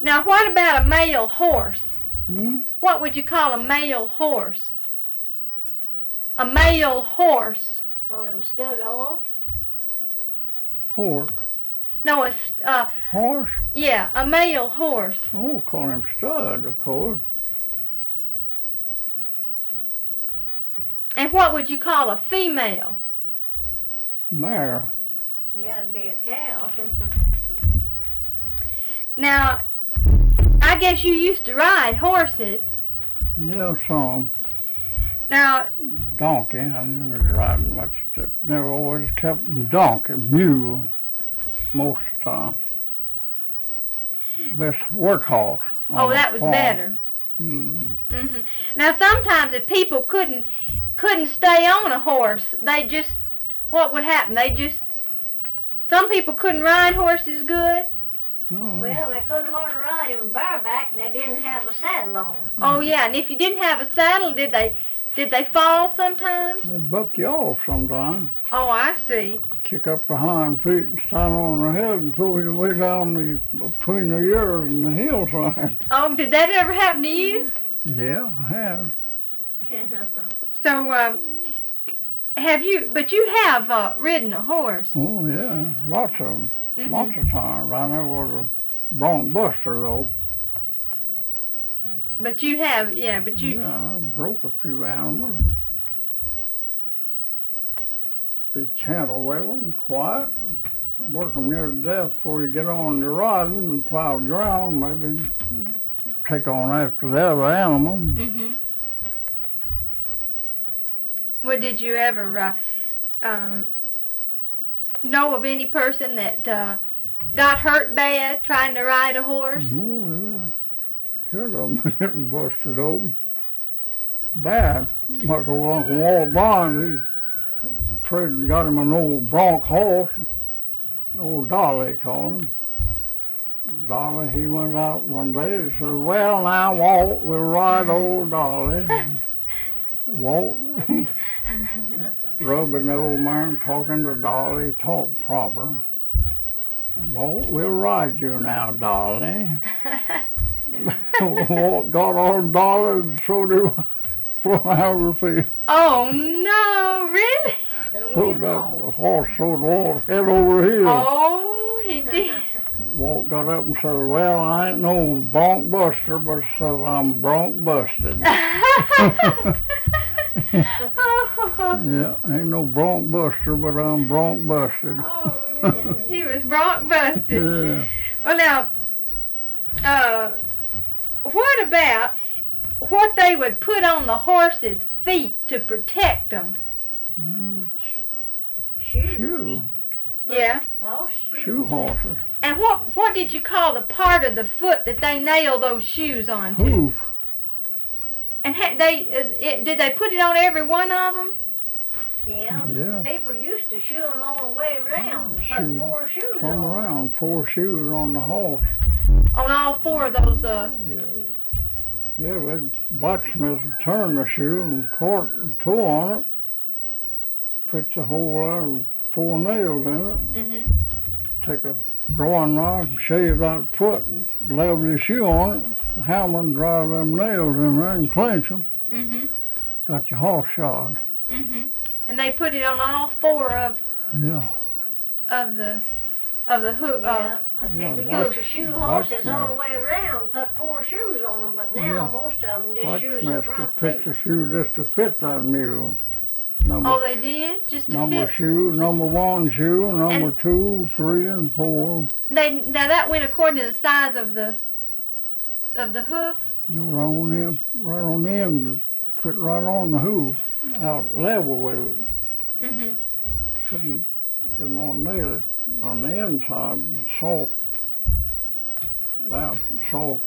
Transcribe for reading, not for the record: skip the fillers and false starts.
Now, what about a male horse? Hmm? What would you call a male horse? A male horse. Call him stud horse. Pork. No, Horse? yeah, a male horse. Oh, call him stud, of course. And what would you call a female? Mare. Yeah, it'd be a cow. Now, I guess you used to ride horses. Yeah, some. Now, Donkey. I never riding much. Never always kept donkey, mule, most of the time. Best workhorse. oh, that was better. Mm. Hmm. Now, sometimes if people couldn't stay on a horse, what would happen? Some people couldn't ride horses good. No. Well, they couldn't hardly ride him bareback, and they didn't have a saddle on. Oh yeah, and if you didn't have a saddle, did they fall sometimes? They buck you off sometimes. Oh, I see. Kick up the hind feet and stand on the head and throw you way down between the ears and the hillside. Oh, did that ever happen to you? Yeah, I have. So, but you have ridden a horse. Oh, yeah, lots of them. Mhm. Lots of times. I never was a bronc buster, though. But you have, yeah, but you... Yeah, I broke a few animals. Be gentle with them, quiet. Work them near to death before you get on your riding and plow ground. Maybe take on after the other animal. Mm-hmm. Well, did you ever know of any person that got hurt bad trying to ride a horse? Oh, yeah. Heard of them getting busted open. Bad. Like old Uncle Walt Bond, he got him an old bronc horse, old Dolly called him. Dolly, he went out one day and said, well, now, Walt, we'll ride old Dolly. Walt, rubbing the old man, talking to Dolly, talked proper. Walt, we'll ride you now, Dolly. Walt got on Dolly and throwed him from out of the field. Oh, no, really? So that horse throwed Walt head over heels. Oh, he did. Walt got up and said, well, I ain't no bronc buster, but said I'm bronc busted. Yeah, ain't no bronc buster, but I'm bronc busted. Oh, he was bronc busted. Yeah. Well, now, what about what they would put on the horse's feet to protect them? Shoe. Yeah. Oh, Shoe horses. And what did you call the part of the foot that they nail those shoes onto? Hoof. And did they put it on every one of them? Yeah. Yeah. People used to shoe them all the way around. Put Shoe. 4 shoes Come on. around, 4 shoes on the horse. On all 4 of those, Yeah. Yeah, the blacksmith would turn the shoe and cork and toe on it. Fix a hole there with 4 nails in it. Mhm. Take a drawing knife and shave that foot and level your shoe on it. Hammer and drive them nails in there and clench them. Mhm. Got your horse shod. Mhm. And they put it on all 4 of Yeah. the hook. Yeah. I yeah, think we black- used to shoe horses all the blacksmith. way around, put 4 shoes on them, but now Yeah. most of them just shoes the Blacksmith front could pick feet. the shoe just to fit that mule. Oh, they did? Just to Number fit? shoe, number 1 shoe, number And- 2, 3, and 4. Now that went according to the size of the hoof? You were on right on the end, fit right on the hoof, out level with it. Mhm. Didn't want to nail it on the inside. It's soft, soft